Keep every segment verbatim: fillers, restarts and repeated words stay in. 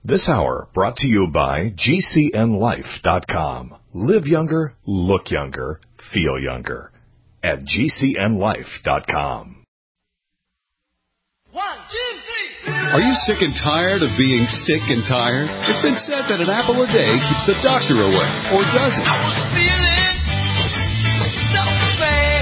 This hour brought to you by G C N life dot com. Live younger, look younger, feel younger at G C N life dot com. One, two, three. Are you sick and tired of being sick and tired? It's been said that an apple a day keeps the doctor away, or does it? I was feeling so bad.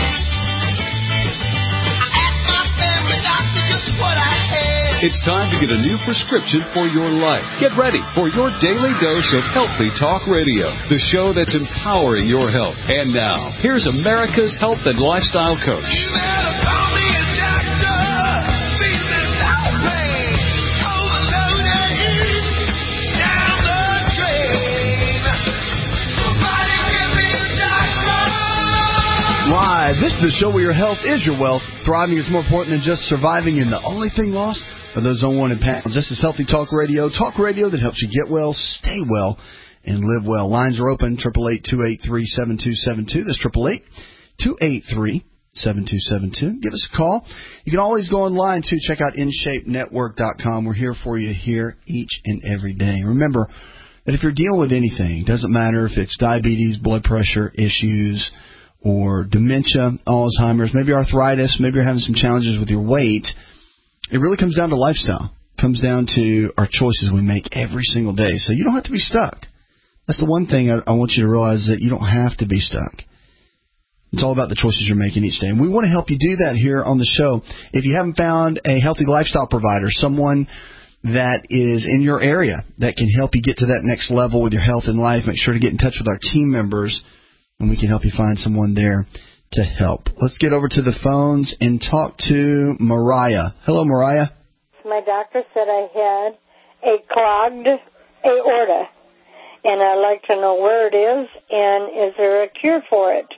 I asked my family doctor just what I had. It's time to get a new prescription for your life. Get ready for your daily dose of Healthy Talk Radio, the show that's empowering your health. And now, here's America's health and lifestyle coach. You better call me a doctor. Feeling outrage. Overloaded. Down the drain. Somebody give me a doctor. Live. This is the show where your health is your wealth. Thriving is more important than just surviving, and the only thing lost are those unwanted pounds. This is Healthy Talk Radio. Talk radio that helps you get well, stay well, and live well. Lines are open, eight eight eight, two eight three, seven two seven two. That's eight eight eight, two eight three, seven two seven two. Give us a call. You can always go online, too. Check out in shape network dot com. We're here for you here each and every day. Remember that if you're dealing with anything, it doesn't matter if it's diabetes, blood pressure issues, or dementia, Alzheimer's, maybe arthritis, maybe you're having some challenges with your weight, it really comes down to lifestyle. It comes down to our choices we make every single day. So you don't have to be stuck. That's the one thing I, I want you to realize, that you don't have to be stuck. It's all about the choices you're making each day. And we want to help you do that here on the show. If you haven't found a healthy lifestyle provider, someone that is in your area that can help you get to that next level with your health and life, make sure to get in touch with our team members, and we can help you find someone there to help. Let's get over to the phones and talk to Mariah. Hello, Mariah. My doctor said I had a clogged aorta, and I'd like to know where it is, and is there a cure for it?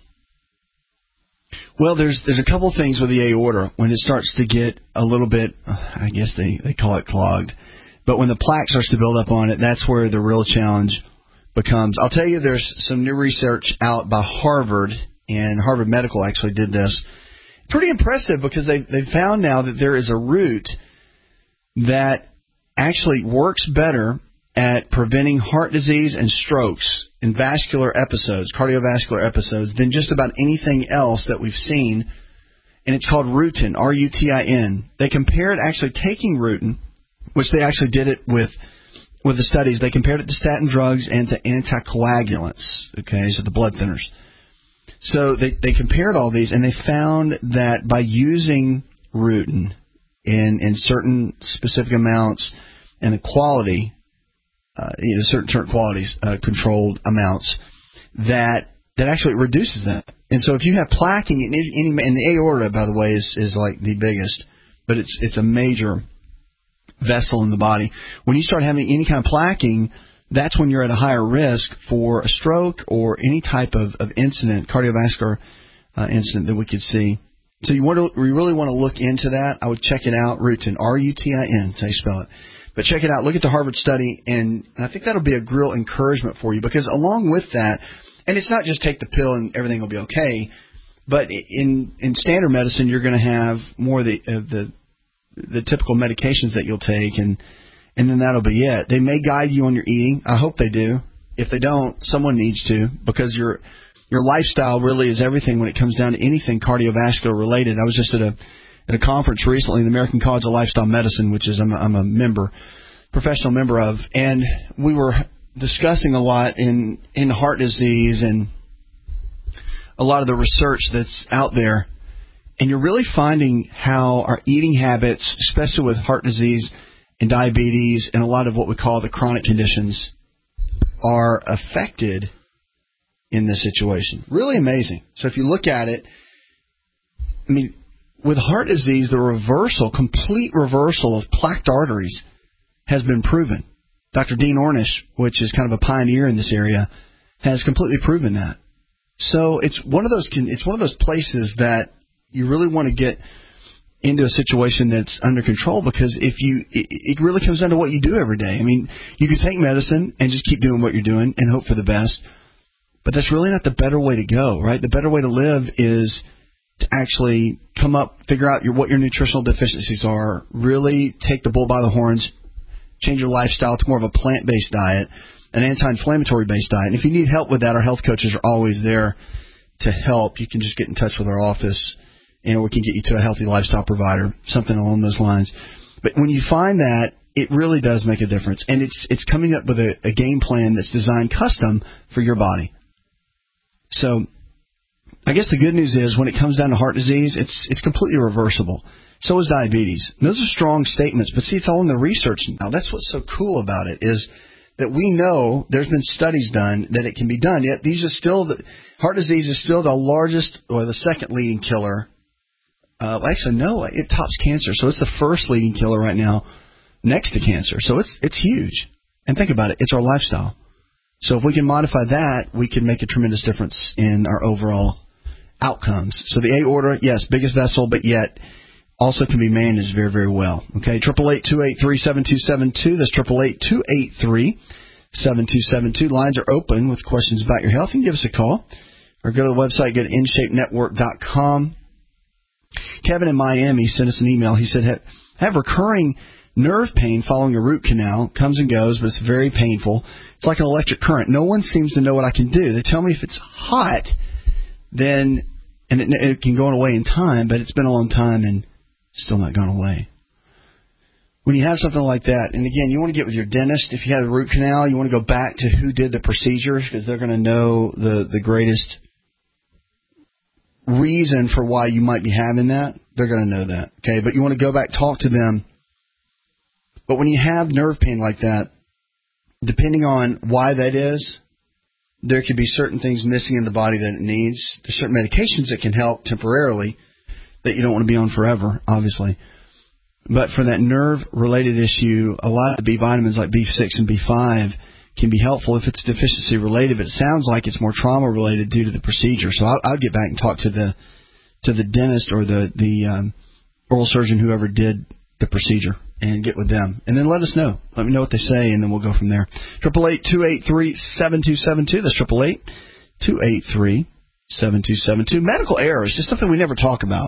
Well, there's there's a couple things with the aorta. When it starts to get a little bit, I guess they, they call it clogged, but when the plaque starts to build up on it, that's where the real challenge becomes. I'll tell you, there's some new research out by Harvard, and Harvard Medical actually did this. Pretty impressive, because they they found now that there is a root that actually works better at preventing heart disease and strokes and vascular episodes, cardiovascular episodes, than just about anything else that we've seen. And it's called Rutin, R U T I N. They compared actually taking Rutin, which they actually did it with with the studies. They compared it to statin drugs and to anticoagulants, okay, so the blood thinners. So they, they compared all these, and they found that by using Rutin in, in certain specific amounts and the quality, uh, you know, certain certain qualities, uh, controlled amounts, that that actually reduces that. And so if you have plaquing in any, and the aorta, by the way, is, is like the biggest, but it's it's a major vessel in the body. When you start having any kind of plaquing, that's when you're at a higher risk for a stroke or any type of, of incident, cardiovascular uh, incident that we could see. So you want to, we really want to look into that. I would check it out, Rutin, R U T I N, that's how you spell it. But check it out. Look at the Harvard study, and, and I think that'll be a real encouragement for you, because along with that, and it's not just take the pill and everything will be okay, but in in standard medicine, you're going to have more of the, of the the typical medications that you'll take, and and then that'll be it. They may guide you on your eating. I hope they do. If they don't, someone needs to, because your your lifestyle really is everything when it comes down to anything cardiovascular related. I was just at a at a conference recently, the American College of Lifestyle Medicine, which is I'm a, I'm a member, professional member of, and we were discussing a lot in in heart disease and a lot of the research that's out there. And you're really finding how our eating habits, especially with heart disease and diabetes and a lot of what we call the chronic conditions, are affected in this situation. Really amazing. So if you look at it, I mean, with heart disease, the reversal, complete reversal of plaqued arteries has been proven. Doctor Dean Ornish, which is kind of a pioneer in this area, has completely proven that. So it's one of those it's one of those places that you really want to get into a situation that's under control, because if you, it, it really comes down to what you do every day. I mean, you can take medicine and just keep doing what you're doing and hope for the best, but that's really not the better way to go, right? The better way to live is to actually come up, figure out your, what your nutritional deficiencies are, really take the bull by the horns, change your lifestyle to more of a plant-based diet, an anti-inflammatory based diet. And if you need help with that, our health coaches are always there to help. You can just get in touch with our office, and we can get you to a healthy lifestyle provider, something along those lines. But when you find that, it really does make a difference. And it's it's coming up with a, a game plan that's designed custom for your body. So I guess the good news is when it comes down to heart disease, it's it's completely reversible. So is diabetes. And those are strong statements, but see, it's all in the research now. That's what's so cool about it is that we know there's been studies done that it can be done. Yet these are still the heart disease is still the largest or the second leading killer. Uh, actually, no, it tops cancer. So it's the first leading killer right now next to cancer. So it's it's huge. And think about it. It's our lifestyle. So if we can modify that, we can make a tremendous difference in our overall outcomes. So the aorta, yes, biggest vessel, but yet also can be managed very, very well. Okay, triple eight two eight three seven two seven two. That's triple eight two eight three seven two seven two. Lines are open with questions about your health. You can give us a call or go to the website, go to in shape network dot com. Kevin in Miami sent us an email. He said, have, have recurring nerve pain following a root canal. Comes and goes, but it's very painful. It's like an electric current. No one seems to know what I can do. They tell me if it's hot, then, and it, it can go away in time, but it's been a long time and still not gone away. When you have something like that, and again, you want to get with your dentist. If you had a root canal, you want to go back to who did the procedures because they're going to know the, the greatest reason for why you might be having that. They're going to know that. Okay, but you want to go back, talk to them. But when you have nerve pain like that, depending on why that is, there could be certain things missing in the body that it needs. There's certain medications that can help temporarily that you don't want to be on forever, obviously. But for that nerve-related issue, a lot of the B vitamins like B six and B five can be helpful if it's deficiency-related, but it sounds like it's more trauma-related due to the procedure. So I'll, I'll get back and talk to the to the dentist or the, the um, oral surgeon, whoever did the procedure, and get with them. And then let us know. Let me know what they say, and then we'll go from there. triple eight two eight three seven two seven two. That's triple eight two eight three seven two seven two. Medical errors, just something we never talk about.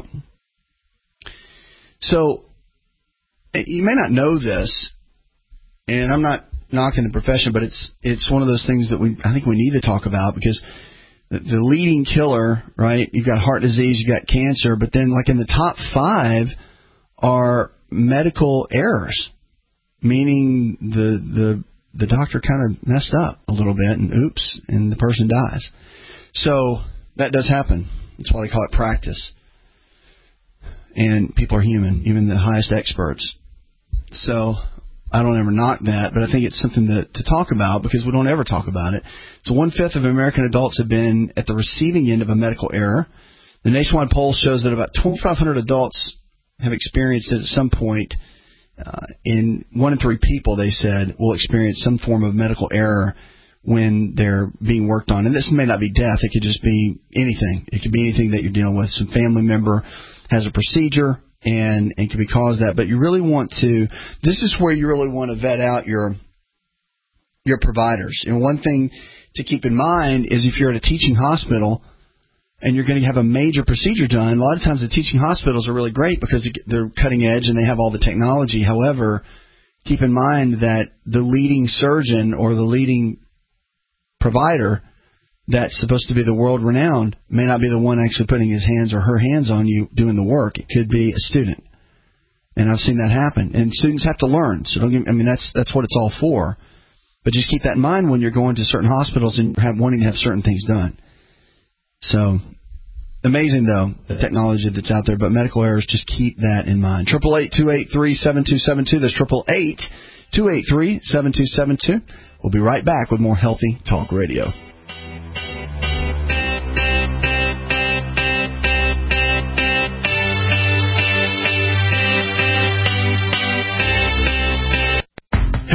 So you may not know this, and I'm not knocking the profession, but it's it's one of those things that we I think we need to talk about because the, the leading killer, right? You've got heart disease, you've got cancer, but then like in the top five are medical errors, meaning the the the doctor kind of messed up a little bit and oops, and the person dies. So that does happen. That's why they call it practice. And people are human, even the highest experts. So I don't ever knock that, but I think it's something to, to talk about because we don't ever talk about it. So one-fifth of American adults have been at the receiving end of a medical error. The nationwide poll shows that about twenty-five hundred adults have experienced it at some point. Uh, in one in three people, they said, will experience some form of medical error when they're being worked on. And this may not be death. It could just be anything. It could be anything that you're dealing with. Some family member has a procedure and it can be caused that. But you really want to, this is where you really want to vet out your your providers. And one thing to keep in mind is if you're at a teaching hospital and you're going to have a major procedure done, a lot of times the teaching hospitals are really great because they're cutting edge and they have all the technology. However, keep in mind that the leading surgeon or the leading provider that's supposed to be the world-renowned may not be the one actually putting his hands or her hands on you doing the work. It could be a student. And I've seen that happen. And students have to learn. So don't get, I mean, that's that's what it's all for. But just keep that in mind when you're going to certain hospitals and have, wanting to have certain things done. So, amazing, though, the technology that's out there. But medical errors, just keep that in mind. triple eight two eight three seven two seven two. That's triple eight two eight three seven two seven two. We'll be right back with more Healthy Talk Radio.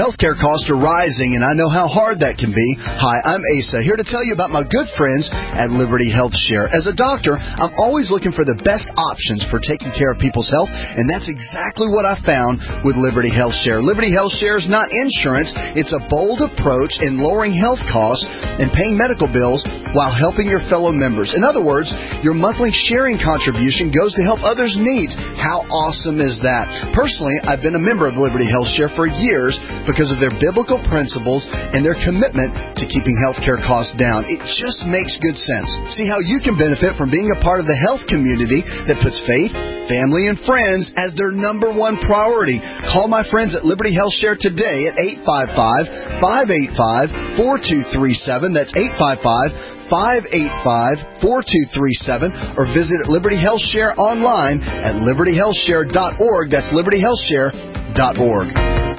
Healthcare costs are rising, and I know how hard that can be. Hi, I'm Asa, here to tell you about my good friends at Liberty Health Share. As a doctor, I'm always looking for the best options for taking care of people's health, and that's exactly what I found with Liberty Health Share. Liberty Health Share is not insurance. It's a bold approach in lowering health costs and paying medical bills while helping your fellow members. In other words, your monthly sharing contribution goes to help others' needs. How awesome is that? Personally, I've been a member of Liberty Health Share for years because of their biblical principles and their commitment to keeping healthcare costs down. It just makes good sense. See how you can benefit from being a part of the health community that puts faith, family, and friends as their number one priority. Call my friends at Liberty Health Share today at eight five five, five eight five, four two three seven. That's eight five five, five eight five, four two three seven, or visit Liberty Health Share online at liberty health share dot org. That's liberty health share dot org.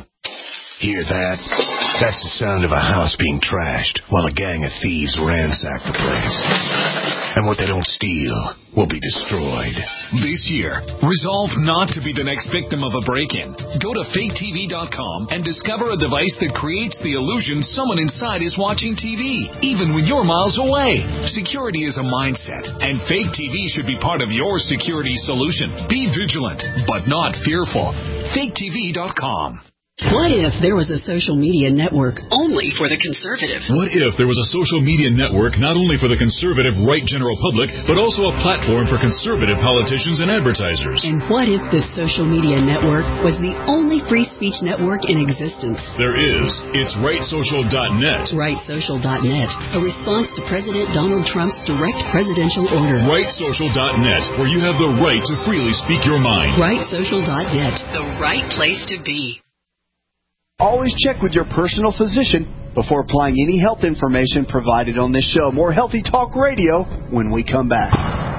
Hear that? That's the sound of a house being trashed while a gang of thieves ransack the place. And what they don't steal will be destroyed. This year, resolve not to be the next victim of a break-in. Go to fake T V dot com and discover a device that creates the illusion someone inside is watching T V, even when you're miles away. Security is a mindset, and Fake T V should be part of your security solution. Be vigilant, but not fearful. fake T V dot com. What if there was a social media network only for the conservative? What if there was a social media network not only for the conservative right general public, but also a platform for conservative politicians and advertisers? And what if this social media network was the only free speech network in existence? There is. It's right social dot net. right social dot net, a response to President Donald Trump's direct presidential order. right social dot net, where you have the right to freely speak your mind. right social dot net, the right place to be. Always check with your personal physician before applying any health information provided on this show. More Healthy Talk Radio when we come back.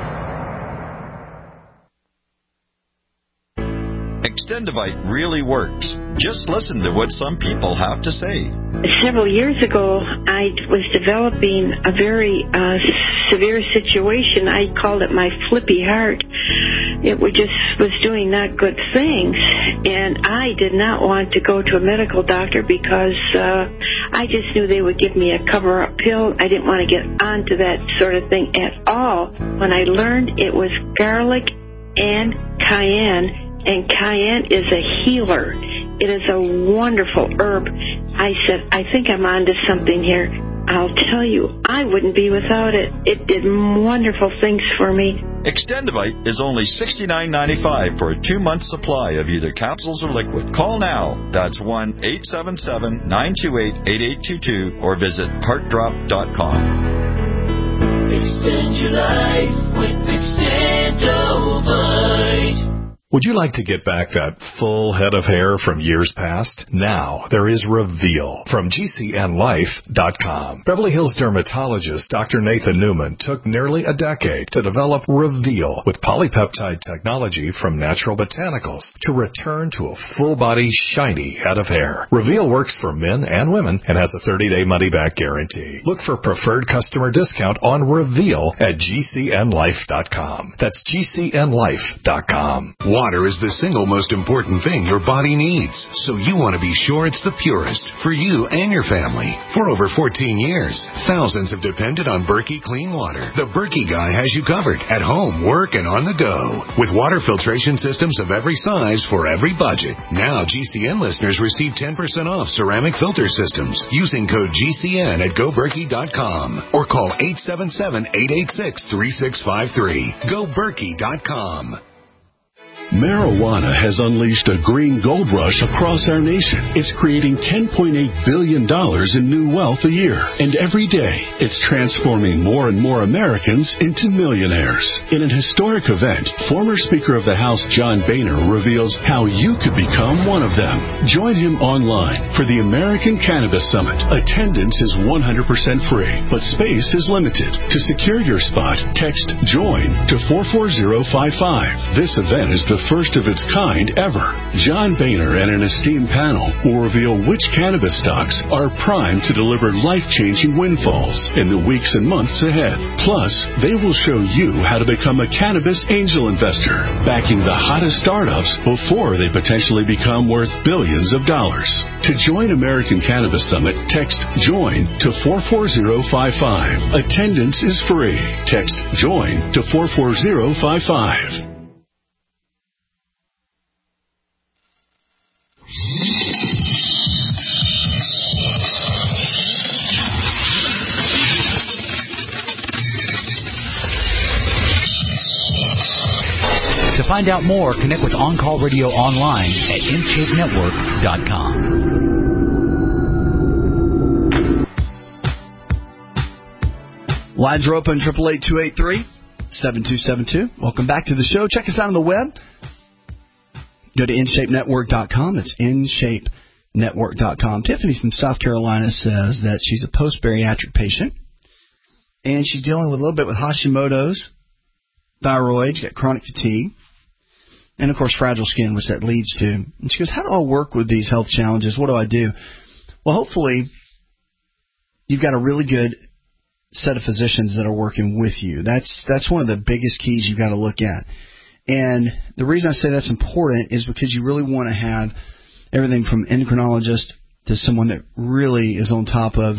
Extendivite really works. Just listen to what some people have to say. Several years ago, I was developing a very uh, severe situation. I called it my flippy heart. It was just was doing not good things, and I did not want to go to a medical doctor because uh, I just knew they would give me a cover-up pill. I didn't want to get onto that sort of thing at all. When I learned it was garlic and cayenne, and cayenne is a healer. It is a wonderful herb. I said, I think I'm onto something here. I'll tell you, I wouldn't be without it. It did wonderful things for me. Extendivite is only sixty-nine ninety-five for a two-month supply of either capsules or liquid. Call now. That's one eight seven seven, nine two eight, eight eight two two or visit heart drop dot com. Extend your life with Extendivite. Would you like to get back that full head of hair from years past? Now there is Reveal from G C N life dot com. Beverly Hills dermatologist Doctor Nathan Newman took nearly a decade to develop Reveal with polypeptide technology from Natural Botanicals to return to a full-body, shiny head of hair. Reveal works for men and women and has a thirty-day money-back guarantee. Look for preferred customer discount on Reveal at G C N life dot com. That's G C N life dot com. Water is the single most important thing your body needs, so you want to be sure it's the purest for you and your family. For over fourteen years, thousands have depended on Berkey Clean Water. The Berkey guy has you covered at home, work, and on the go. With water filtration systems of every size for every budget. Now G C N listeners receive ten percent off ceramic filter systems using code G C N at go berkey dot com or call eight seven seven, eight eight six, three six five three. go berkey dot com. Marijuana has unleashed a green gold rush across our nation. It's creating ten point eight billion dollars in new wealth a year. And every day, it's transforming more and more Americans into millionaires. In an historic event, former Speaker of the House John Boehner reveals how you could become one of them. Join him online for the American Cannabis Summit. Attendance is one hundred percent free, but space is limited. To secure your spot, text JOIN to four four zero five five. This event is the first of its kind ever. John Boehner and an esteemed panel will reveal which cannabis stocks are primed to deliver life-changing windfalls in the weeks and months ahead. Plus, they will show you how to become a cannabis angel investor, backing the hottest startups before they potentially become worth billions of dollars. To join American Cannabis Summit, text JOIN to four four zero five five. Attendance is free. Text JOIN to four four zero five five. To find out more, connect with On Call Radio online at in shape network dot com. Lines are open, triple eight two eight three seven two seven two. Welcome back to the show. Check us out on the web. Go to in shape network dot com. It's in shape network dot com. Tiffany from South Carolina says that she's a post-bariatric patient, and she's dealing with a little bit with Hashimoto's, thyroid, she's got chronic fatigue, and, of course, fragile skin, which that leads to. And she goes, how do I work with these health challenges? What do I do? Well, hopefully, you've got a really good set of physicians that are working with you. That's that's one of the biggest keys you've got to look at. And the reason I say that's important is because you really want to have everything from endocrinologist to someone that really is on top of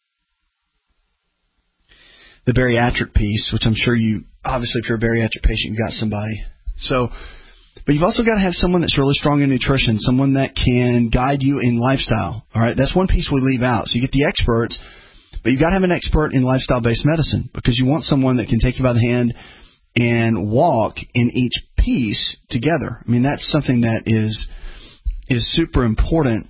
the bariatric piece, which I'm sure you, obviously, if you're a bariatric patient, you've got somebody. So, but you've also got to have someone that's really strong in nutrition, someone that can guide you in lifestyle. All right, that's one piece we leave out. So you get the experts, but you've got to have an expert in lifestyle-based medicine because you want someone that can take you by the hand and walk in each piece together. I mean, that's something that is is super important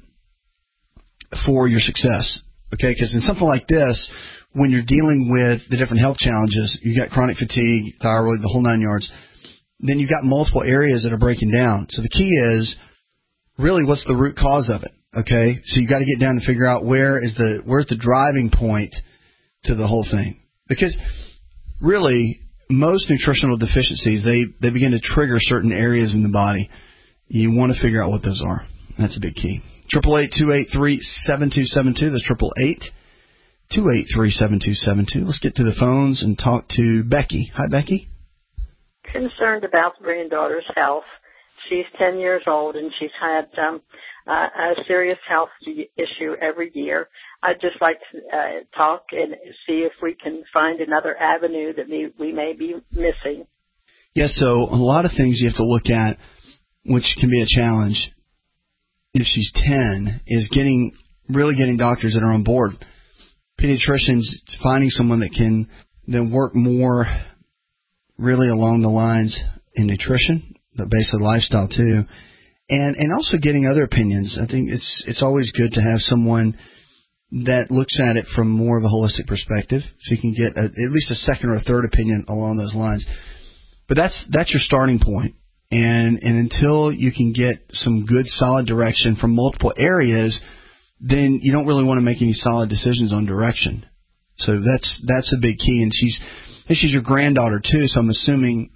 for your success, okay? Because in something like this, when you're dealing with the different health challenges, you've got chronic fatigue, thyroid, the whole nine yards, then you've got multiple areas that are breaking down. So the key is really what's the root cause of it, okay? So you've got to get down and figure out where is the where's the driving point to the whole thing. Because really, most nutritional deficiencies, they, they begin to trigger certain areas in the body. You want to figure out what those are. That's a big key. triple eight two eight three seven two seven two. That's triple eight two eight three seven two seven two. Let's get to the phones and talk to Becky. Hi, Becky. Concerned about the granddaughter's health. She's ten years old and she's had um, uh, a serious health issue every year. I'd just like to uh, talk and see if we can find another avenue that we, we may be missing. Yes, so a lot of things you have to look at, which can be a challenge if she's ten, is getting really getting doctors that are on board. Pediatricians, finding someone that can then work more really along the lines in nutrition, but basically lifestyle too, and and also getting other opinions. I think it's it's always good to have someone that looks at it from more of a holistic perspective, so you can get a, at least a second or a third opinion along those lines. But that's that's your starting point, and and until you can get some good solid direction from multiple areas, then you don't really want to make any solid decisions on direction. So that's that's a big key. And she's she's your granddaughter too, so I'm assuming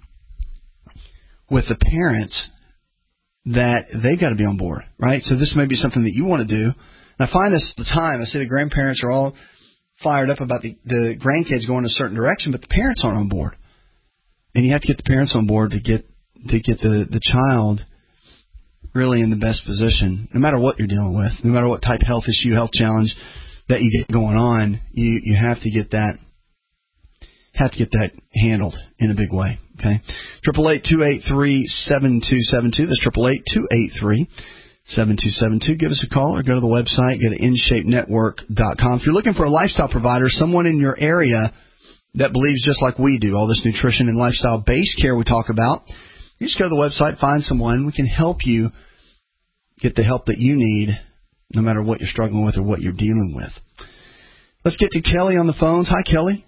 with the parents that they've got to be on board, right? So this may be something that you want to do. And I find this all the time. I see the grandparents are all fired up about the, the grandkids going a certain direction, but the parents aren't on board. And you have to get the parents on board to get to get the, the child really in the best position, no matter what you're dealing with, no matter what type of health issue, health challenge that you get going on, you, you have to get that have to get that handled in a big way. Okay, triple eight two eight three seven two seven two. That's triple eight two eight three seven two seven two. Give us a call or go to the website. Go to in shape network dot com. If you're looking for a lifestyle provider, someone in your area that believes just like we do, all this nutrition and lifestyle based care we talk about, you just go to the website, find someone. We can help you get the help that you need, no matter what you're struggling with or what you're dealing with. Let's get to Kelly on the phones. Hi, Kelly.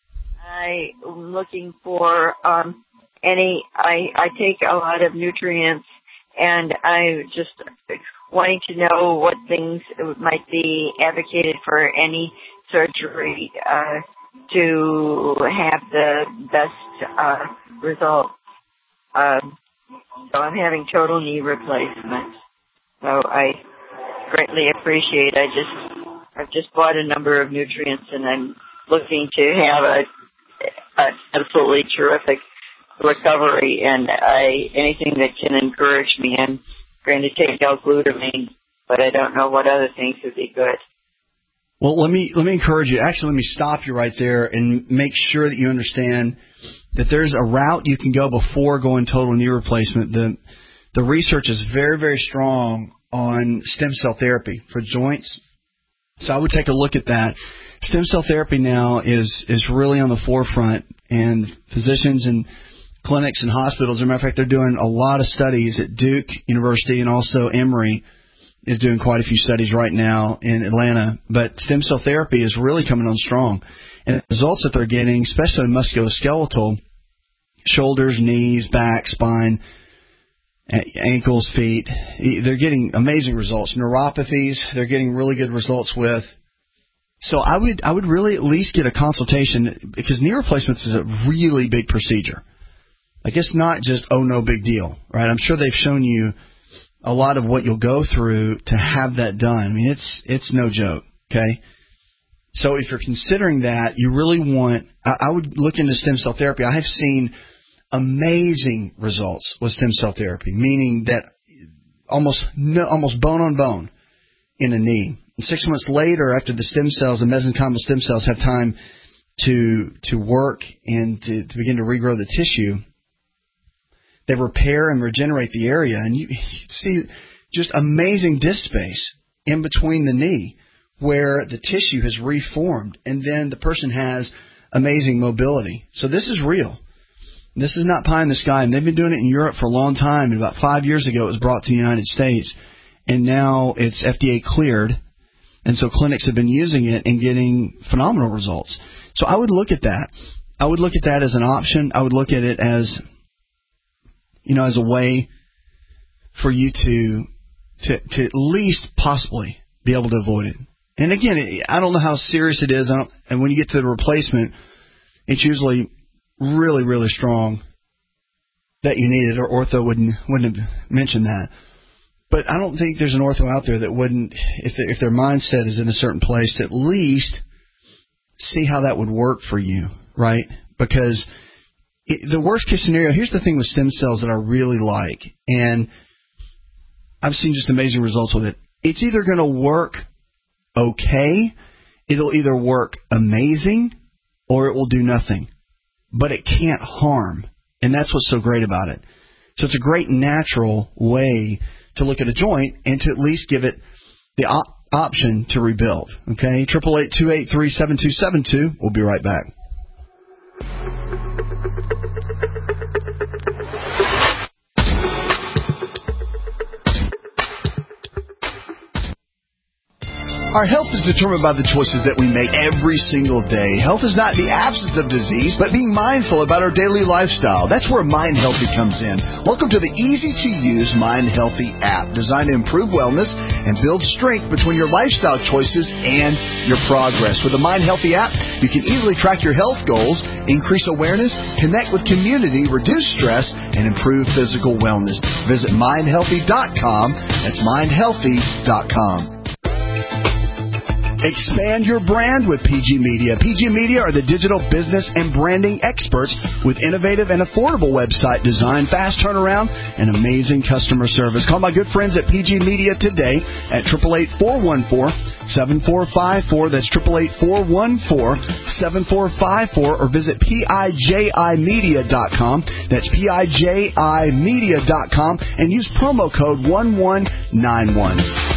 I'm looking for um, any. I, I take a lot of nutrients, and I just wanting to know what things might be advocated for any surgery uh, to have the best uh, results. Um, So I'm having total knee replacement. So I greatly appreciate. I just I've just bought a number of nutrients, and I'm looking to have a, a absolutely terrific recovery. And I anything that can encourage me. I'm going to take L-glutamine, but I don't know what other things would be good. Well, let me let me encourage you. Actually, let me stop you right there and make sure that you understand that there's a route you can go before going total knee replacement. The the research is very, very strong on stem cell therapy for joints. So I would take a look at that. Stem cell therapy now is, is really on the forefront, and physicians and clinics and hospitals, as a matter of fact, they're doing a lot of studies at Duke University, and also Emory is doing quite a few studies right now in Atlanta. But stem cell therapy is really coming on strong. And the results that they're getting, especially musculoskeletal, shoulders, knees, back, spine, ankles, feet, they're getting amazing results. Neuropathies, they're getting really good results with. So I would I would really at least get a consultation, because knee replacements is a really big procedure. Like, it's not just, oh, no big deal, right? I'm sure they've shown you a lot of what you'll go through to have that done. I mean, it's it's no joke, okay? So if you're considering that, you really want, I, I would look into stem cell therapy. I have seen amazing results with stem cell therapy, meaning that almost no, almost bone on bone in a knee. And six months later, after the stem cells, the mesenchymal stem cells have time to to work and to, to begin to regrow the tissue, they repair and regenerate the area, and you, you see just amazing disc space in between the knee where the tissue has reformed, and then the person has amazing mobility. So this is real. This is not pie in the sky, and they've been doing it in Europe for a long time. And about five years ago, it was brought to the United States, and now it's F D A cleared, and so clinics have been using it and getting phenomenal results. So I would look at that. I would look at that as an option. I would look at it as, you know, as a way for you to to, to at least possibly be able to avoid it. And again, I don't know how serious it is. I don't, and when you get to the replacement, it's usually really, really strong that you need it, or ortho wouldn't wouldn't have mentioned that. But I don't think there's an ortho out there that wouldn't, if they, if their mindset is in a certain place, to at least see how that would work for you, right? Because it, the worst case scenario, here's the thing with stem cells that I really like, and I've seen just amazing results with it. It's either going to work okay, it'll either work amazing, or it will do nothing. But it can't harm, and that's what's so great about it. So it's a great natural way to look at a joint and to at least give it the op- option to rebuild. Okay, eight eight eight, two eight three, seven two seven two. We'll be right back. Our health is determined by the choices that we make every single day. Health is not the absence of disease, but being mindful about our daily lifestyle. That's where Mind Healthy comes in. Welcome to the easy-to-use Mind Healthy app, designed to improve wellness and build strength between your lifestyle choices and your progress. With the Mind Healthy app, you can easily track your health goals, increase awareness, connect with community, reduce stress, and improve physical wellness. Visit mind healthy dot com. That's mind healthy dot com. Expand your brand with P G Media. P G Media are the digital business and branding experts with innovative and affordable website design, fast turnaround, and amazing customer service. Call my good friends at P G Media today at eight eight eight, four one four, seven four five four. That's eight eight eight, four one four, seven four five four, or visit P I J I media dot com. That's P I J I media dot com, and use promo code one one nine one.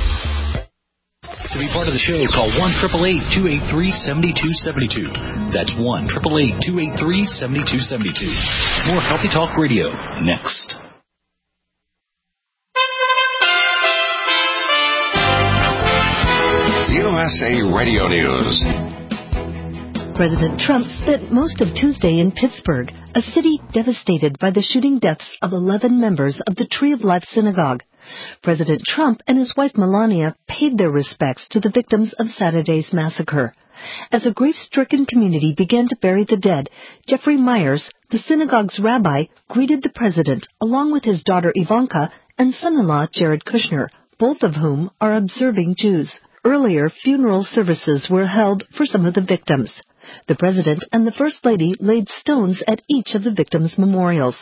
To be part of the show, call one eight eight eight, two eight three, seven two seven two. That's one eight eight eight, two eight three, seven two seven two. More Healthy Talk Radio next. U S A Radio News. President Trump spent most of Tuesday in Pittsburgh, a city devastated by the shooting deaths of eleven members of the Tree of Life Synagogue. President Trump and his wife Melania paid their respects to the victims of Saturday's massacre. As a grief-stricken community began to bury the dead, Jeffrey Myers, the synagogue's rabbi greeted the president along with his daughter Ivanka and son-in-law Jared Kushner, both of whom are observing Jews. Earlier, funeral services were held for some of the victims. The president and the first lady laid stones at each of the victims' memorials.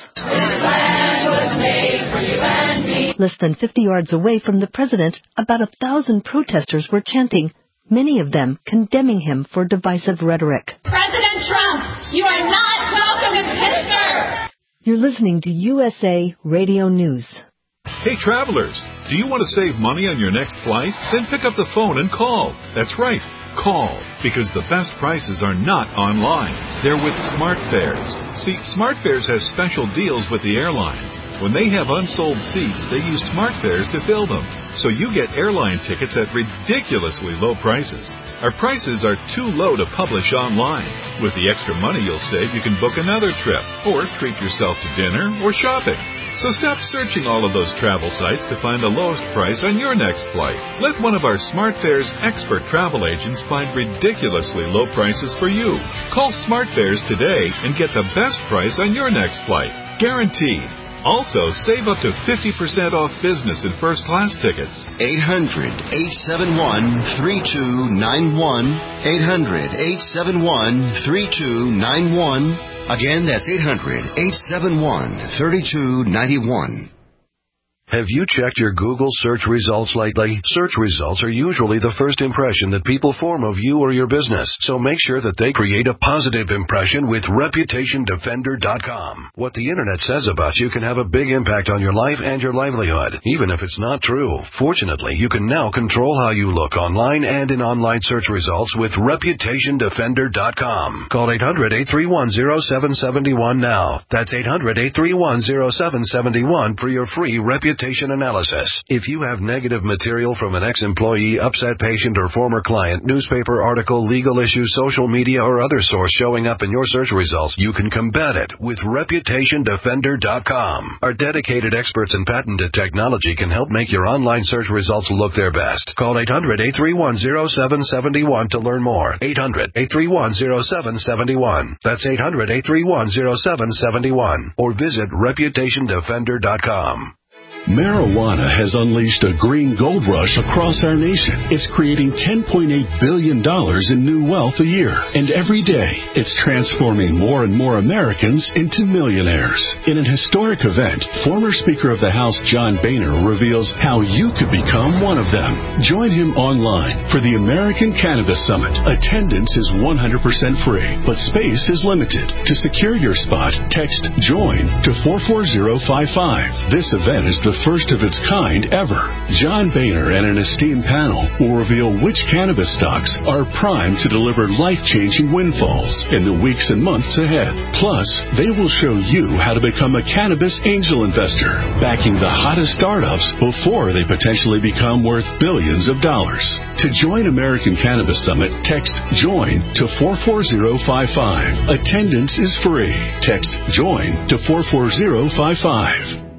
Less than fifty yards away from the president, about a thousand protesters were chanting, many of them condemning him for divisive rhetoric. President Trump, you are not welcome in Pittsburgh! You're listening to U S A Radio News. Hey, travelers, do you want to save money on your next flight? Then pick up the phone and call. That's right. Call, because the best prices are not online. They're with SmartFares. See, SmartFares has special deals with the airlines. When they have unsold seats, they use SmartFares to fill them. So you get airline tickets at ridiculously low prices. Our prices are too low to publish online. With the extra money you'll save, you can book another trip, or treat yourself to dinner or shopping. So stop searching all of those travel sites to find the lowest price on your next flight. Let one of our SmartFares expert travel agents find ridiculously low prices for you. Call SmartFares today and get the best price on your next flight. Guaranteed. Also, save up to fifty percent off business and first class tickets. eight hundred, eight seven one, three two nine one. eight hundred, eight seven one, three two nine one. Again, that's eight hundred, eight seven one, three two nine one. Have you checked your Google search results lately? Search results are usually the first impression that people form of you or your business, so make sure that they create a positive impression with Reputation Defender dot com. What the Internet says about you can have a big impact on your life and your livelihood, even if it's not true. Fortunately, you can now control how you look online and in online search results with Reputation Defender dot com. Call eight hundred, eight three one, zero seven seven one now. That's eight hundred, eight three one, zero seven seven one for your free Reputation analysis. If you have negative material from an ex-employee, upset patient, or former client, newspaper article, legal issue, social media, or other source showing up in your search results, you can combat it with Reputation Defender dot com. Our dedicated experts in patented technology can help make your online search results look their best. Call eight hundred, eight three one, zero seven seven one to learn more. eight hundred, eight three one, zero seven seven one. That's eight hundred, eight three one, zero seven seven one. Or visit Reputation Defender dot com. Marijuana has unleashed a green gold rush across our nation. It's creating ten point eight billion dollars in new wealth a year. And every day, it's transforming more and more Americans into millionaires. In an historic event, former Speaker of the House John Boehner reveals how you could become one of them. Join him online for the American Cannabis Summit. Attendance is one hundred percent free, but space is limited. To secure your spot, text JOIN to four four zero five five. This event is the The first of its kind ever. John Boehner and an esteemed panel will reveal which cannabis stocks are primed to deliver life-changing windfalls in the weeks and months ahead. Plus, they will show you how to become a cannabis angel investor, backing the hottest startups before they potentially become worth billions of dollars. To join American Cannabis Summit, text JOIN to four four zero five five. Attendance is free. Text JOIN to four four zero five five.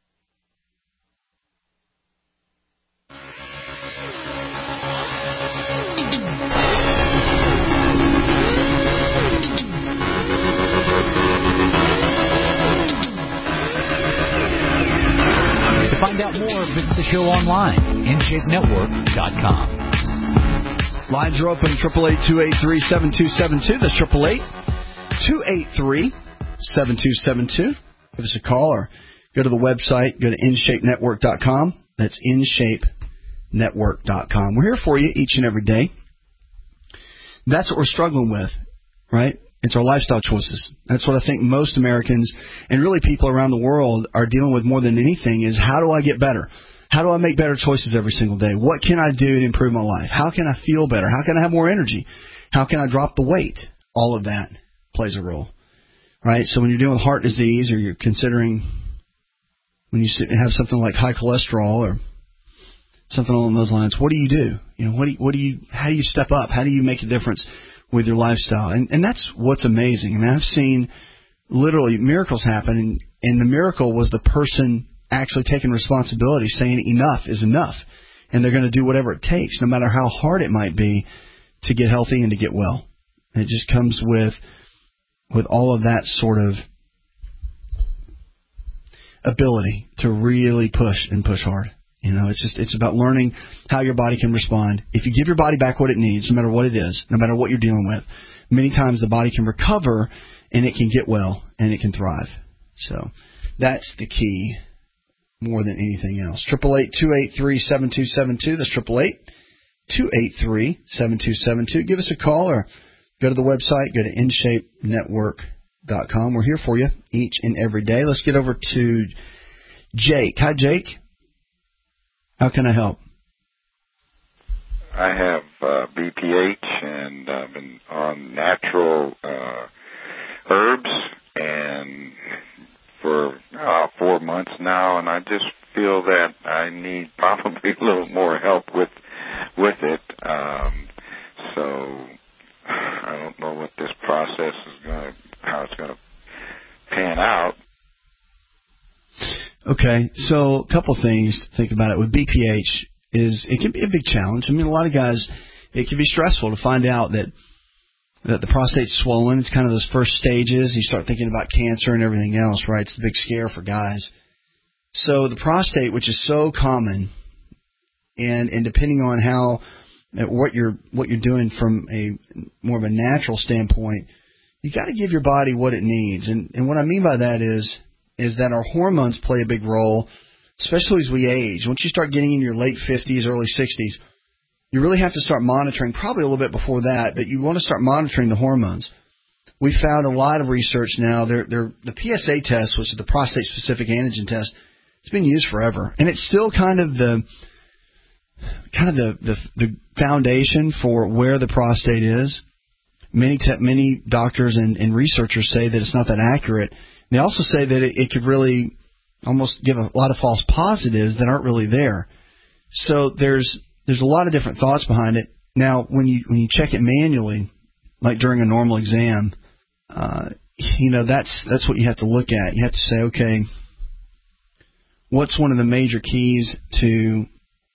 To find out more, visit the show online, in shape network dot com. Lines are open, eight eight eight, two eight three, seven two seven two. That's eight eight eight, two eight three, seven two seven two. Give us a call or go to the website, go to in shape network dot com. That's in shape network dot com. We're here for you each and every day. That's what we're struggling with, right? It's our lifestyle choices. That's what I think most Americans and really people around the world are dealing with more than anything is how do I get better? How do I make better choices every single day? What can I do to improve my life? How can I feel better? How can I have more energy? How can I drop the weight? All of that plays a role, right? So when you're dealing with heart disease or you're considering when you have something like high cholesterol or something along those lines, what do you do? You know, what do you, what do you, how do you step up? How do you make a difference with your lifestyle? And, and that's what's amazing. I mean, I've seen literally miracles happen, and, and the miracle was the person actually taking responsibility, saying enough is enough, and they're going to do whatever it takes, no matter how hard it might be, to get healthy and to get well. And it just comes with with all of that sort of ability to really push and push hard. You know, it's just it's about learning how your body can respond. If you give your body back what it needs, no matter what it is, no matter what you're dealing with, many times the body can recover and it can get well and it can thrive. So that's the key more than anything else. Triple eight two eight three seven two seven two. That's triple eight two eight three seven two seven two. Give us a call or go to the website. Go to in shape network dot com. We're here for you each and every day. Let's get over to Jake. Hi, Jake. How can I help? I have uh, B P H, and I've been on natural uh, herbs and for uh, four months now, and I just feel that I need probably a little more help with with it. Um, so I don't know what this process is going to, how it's going to pan out. Okay, so a couple things to think about it with B P H is it can be a big challenge. I mean, a lot of guys, it can be stressful to find out that that the prostate's swollen. It's kind of those first stages. You start thinking about cancer and everything else, right? It's the big scare for guys. So the prostate, which is so common, and and depending on how what you're what you're doing from a more of a natural standpoint, you got to give your body what it needs. And and what I mean by that is is that our hormones play a big role, especially as we age. Once you start getting in your late fifties, early sixties, you really have to start monitoring, probably a little bit before that, but you want to start monitoring the hormones. We found a lot of research now. They're, they're, the P S A test, which is the prostate-specific antigen test, it's been used forever, and it's still kind of the kind of the, the, the foundation for where the prostate is. Many te- many doctors and, and researchers say that it's not that accurate. They also say that it, it could really almost give a lot of false positives that aren't really there. So there's there's a lot of different thoughts behind it. Now, when you when you check it manually, like during a normal exam, uh, you know that's that's what you have to look at. You have to say, okay, what's one of the major keys to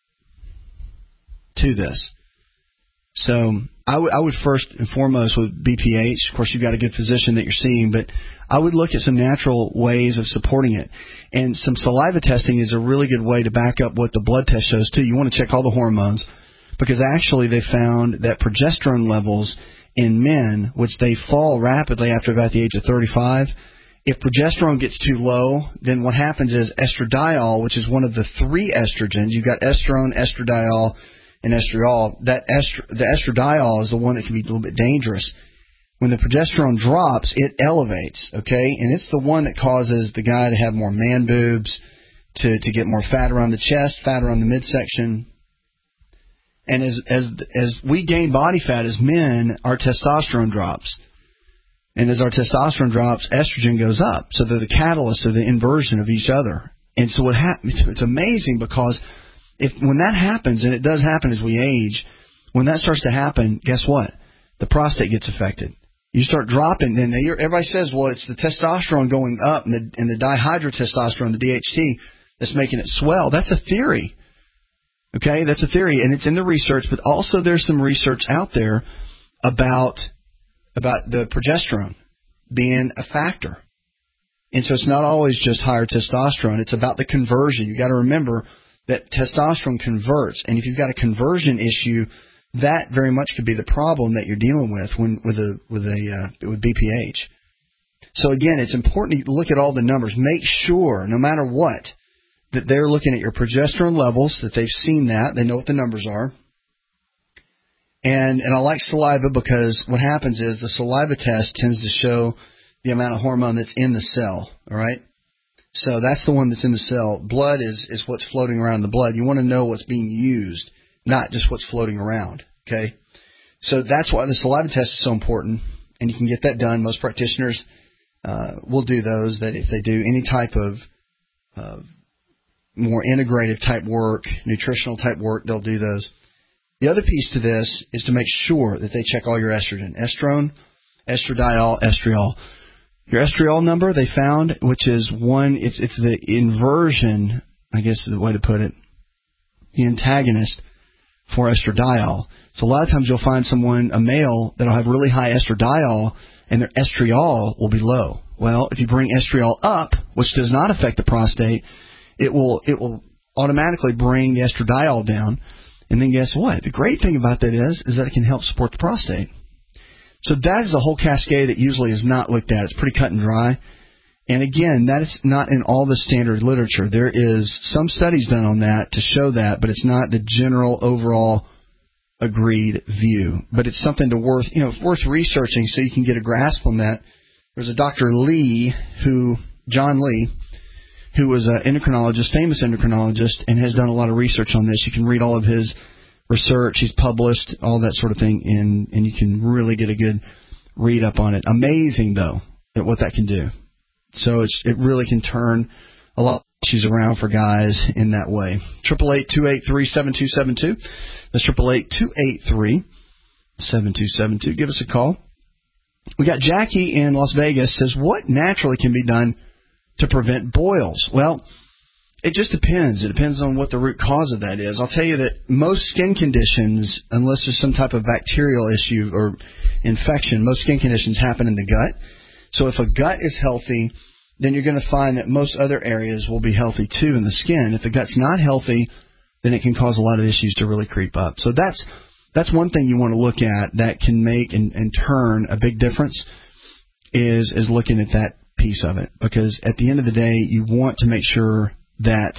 to this? So I would I would first and foremost with B P H, of course you've got a good physician that you're seeing, but I would look at some natural ways of supporting it. And some saliva testing is a really good way to back up what the blood test shows too. You want to check all the hormones, because actually they found that progesterone levels in men, which they fall rapidly after about the age of thirty-five, if progesterone gets too low, then what happens is estradiol, which is one of the three estrogens, you've got estrone, estradiol, and estriol, that estr- the estradiol is the one that can be a little bit dangerous. When the progesterone drops, it elevates, okay? And it's the one that causes the guy to have more man boobs, to, to get more fat around the chest, fat around the midsection. And as, as, as we gain body fat as men, our testosterone drops. And as our testosterone drops, estrogen goes up. So they're the catalyst or the inversion of each other. And so what happens, it's, it's amazing because if when that happens, and it does happen as we age, when that starts to happen, guess what? The prostate gets affected. You start dropping, and everybody says, well, it's the testosterone going up and the, and the dihydrotestosterone, the D H T, that's making it swell. That's a theory. Okay, that's a theory, and it's in the research, but also there's some research out there about about the progesterone being a factor. And so it's not always just higher testosterone. It's about the conversion. You've got to remember that testosterone converts, and if you've got a conversion issue, that very much could be the problem that you're dealing with when with a with a uh, with B P H. So again, it's important to look at all the numbers. Make sure, no matter what, that they're looking at your progesterone levels, that they've seen that, they know what the numbers are. And and I like saliva because what happens is the saliva test tends to show the amount of hormone that's in the cell. All right. So that's the one that's in the cell. Blood is, is what's floating around in the blood. You want to know what's being used, not just what's floating around, okay? So that's why the saliva test is so important, and you can get that done. Most practitioners uh, will do those, that if they do any type of uh, more integrative type work, nutritional type work, they'll do those. The other piece to this is to make sure that they check all your estrogen, estrone, estradiol, estriol. Your estriol number they found, which is one, it's it's the inversion, I guess is the way to put it, the antagonist for estradiol. So a lot of times you'll find someone, a male, that'll have really high estradiol, and their estriol will be low. Well, if you bring estriol up, which does not affect the prostate, it will it will automatically bring the estradiol down. And then guess what? The great thing about that is, is that it can help support the prostate. So that is a whole cascade that usually is not looked at. It's pretty cut and dry. And again, that is not in all the standard literature. There is some studies done on that to show that, but it's not the general overall agreed view. But it's something to worth, you know, worth researching so you can get a grasp on that. There's a Doctor Lee, who, John Lee, who was an endocrinologist, famous endocrinologist, and has done a lot of research on this. You can read all of his research. He's published all that sort of thing, and, and you can really get a good read up on it. Amazing, though, at what that can do. So it's, it really can turn a lot of issues around for guys in that way. eight eight eight, two eight three, seven two seven two. That's eight eight eight, two eight three, seven two seven two. Give us a call. We got Jackie in Las Vegas says, what naturally can be done to prevent boils? Well, it just depends. It depends on what the root cause of that is. I'll tell you that most skin conditions, unless there's some type of bacterial issue or infection, most skin conditions happen in the gut. So if a gut is healthy, then you're going to find that most other areas will be healthy too in the skin. If the gut's not healthy, then it can cause a lot of issues to really creep up. So that's that's one thing you want to look at that can make and, and turn a big difference is is looking at that piece of it. Because at the end of the day, you want to make sure that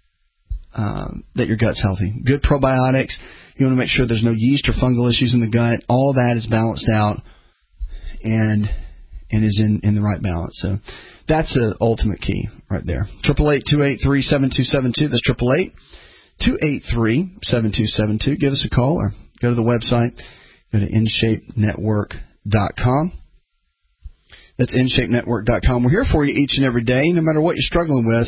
um, that your gut's healthy. Good probiotics. You want to make sure there's no yeast or fungal issues in the gut. All that is balanced out and and is in, in the right balance. So that's the ultimate key right there. eight eight eight, two eight three, seven two seven two. That's eight eight eight, two eight three, seven two seven two. Give us a call or go to the website. Go to in shape network dot com. That's in shape network dot com. We're here for you each and every day. No matter what you're struggling with,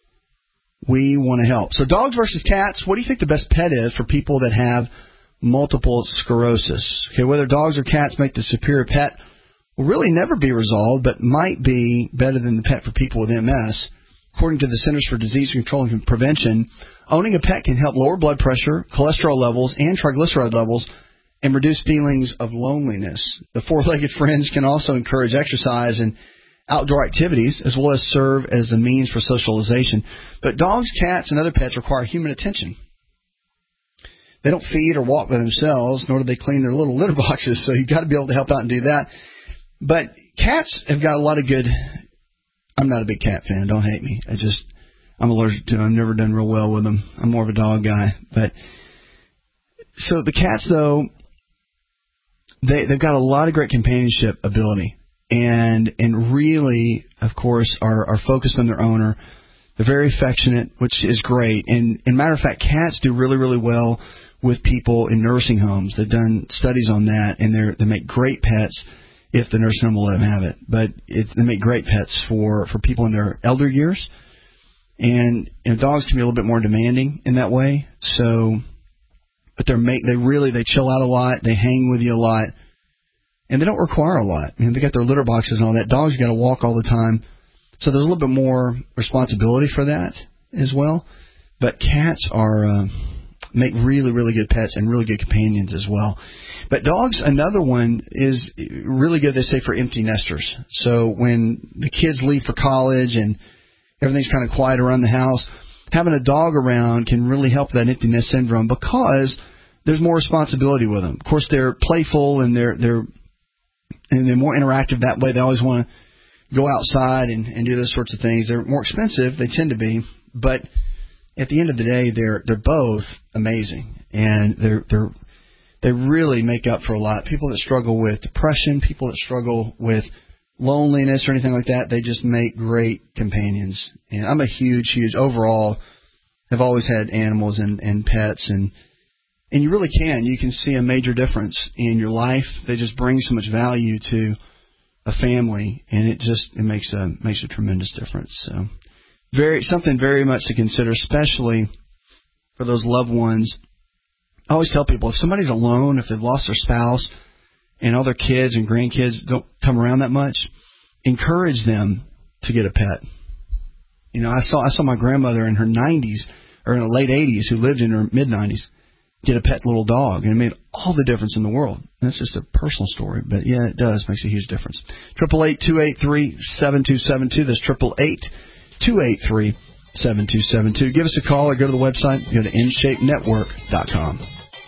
we want to help. So dogs versus cats, what do you think the best pet is for people that have multiple sclerosis? Okay, whether dogs or cats make the superior pet will really never be resolved, but might be better than the pet for people with M S. According to the Centers for Disease Control and Prevention, owning a pet can help lower blood pressure, cholesterol levels, and triglyceride levels, and reduce feelings of loneliness. The four-legged friends can also encourage exercise and outdoor activities, as well as serve as a means for socialization. But dogs, cats, and other pets require human attention. They don't feed or walk by themselves, nor do they clean their little litter boxes, so you've got to be able to help out and do that. But cats have got a lot of good... I'm not a big cat fan. Don't hate me. I just... I'm allergic to them. I've never done real well with them. I'm more of a dog guy. But so the cats, though, they, they've got a lot of great companionship ability. And and really, of course, are, are focused on their owner. They're very affectionate, which is great. And, and matter of fact, cats do really, really well with people in nursing homes. They've done studies on that, and they they make great pets if the nursing home will let them have it. But it, they make great pets for, for people in their elder years. And you know, dogs can be a little bit more demanding in that way. So, but they're make they really they chill out a lot. They hang with you a lot. And they don't require a lot. I mean, they got their litter boxes and all that. Dogs, you got to walk all the time. So there's a little bit more responsibility for that as well. But cats are uh, make really, really good pets and really good companions as well. But dogs, another one, is really good, they say, for empty nesters. So when the kids leave for college and everything's kind of quiet around the house, having a dog around can really help that empty nest syndrome because there's more responsibility with them. Of course, they're playful and they're they're and they're more interactive that way. They always want to go outside and, and do those sorts of things. They're more expensive. They tend to be. But at the end of the day, they're they're both amazing. And they're they're they really make up for a lot. People that struggle with depression, people that struggle with loneliness or anything like that, they just make great companions. And I'm a huge, huge, overall, have always had animals and, and pets, and and you really can. You can see a major difference in your life. They just bring so much value to a family, and it just it makes a makes a tremendous difference. So, very something very much to consider, especially for those loved ones. I always tell people if somebody's alone, if they've lost their spouse, and all their kids and grandkids don't come around that much, encourage them to get a pet. You know, I saw I saw my grandmother in her nineties or in her late eighties who lived in her mid nineties. get a pet little dog, and it made all the difference in the world. That's just a personal story, but yeah, it does. Makes a huge difference. Triple eight two eight three seven two seven two. That's triple eight two eight three seven two seven two. Give us a call or go to the website. Go to in shape network dot com.